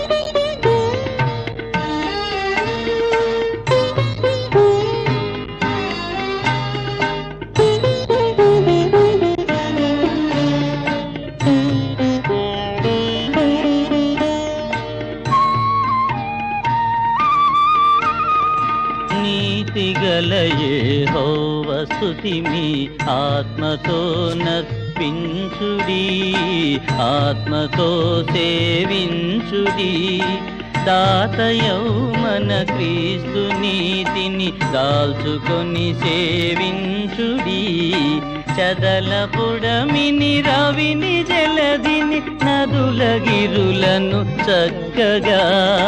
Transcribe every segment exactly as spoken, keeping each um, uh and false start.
నీతిగల యెహోవా స్తుతిమి ఆత్మతో నర్పించుడి, ఆత్మతో సేవించుడి. దాతయౌ మన క్రీస్తు నీతిని దాల్చుకొని సేవించుడి. చదల పుడమిని రవిని జలదిని నదుల గిరులను చక్కగా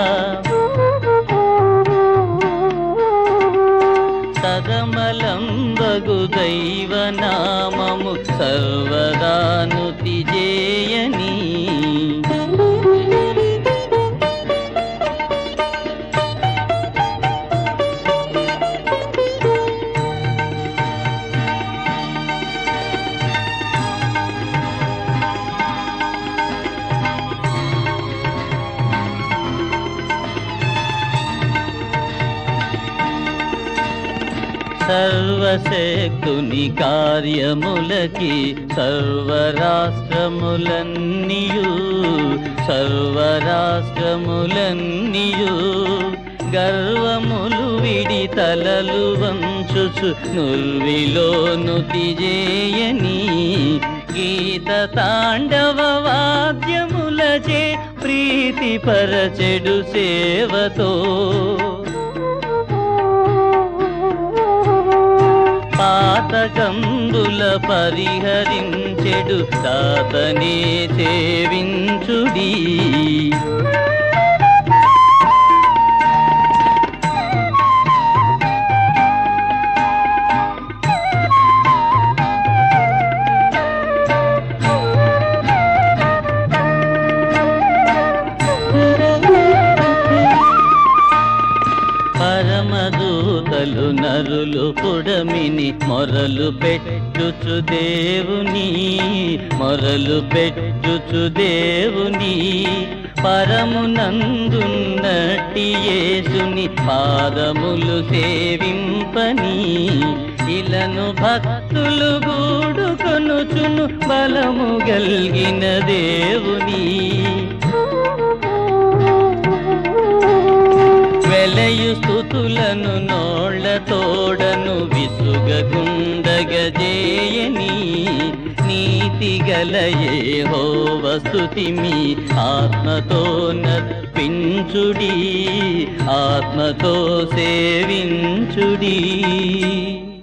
సదమలంబగు దైవనామము సర్వదానుతి జేయని. సర్వశక్తుని కార్యములకి సర్వరాష్ట్రములన్నీయు, సర్వరాష్ట్రములన్నీయు గర్వములు విడి తలలు వంచుచు నుర్విలోనుతి జేయని. గీత తాండవ వాద్యములచే ప్రీతి పరచెడు సేవతో పాతకంబుల పరిహరించెడు దాతనే సేవించుడి. పరమదూతలు నరులు పుడమిని మొరలు పెట్టుచు దేవుని, మొరలు పెట్టుచు దేవుని. పరమునందున్నట్టి యేసుని పాదములు సేవింపని. ఇలను భక్తులు గూడుకొనుచును బలము గల్గిన దేవుని. వెలయు స్తుతులను నోళ్ళ తోడను విసుగగుండగజేయని. నీతిగల యెహోవా స్తుతిమి ఆత్మతో నర్పించుడి, ఆత్మతో సేవించుడి.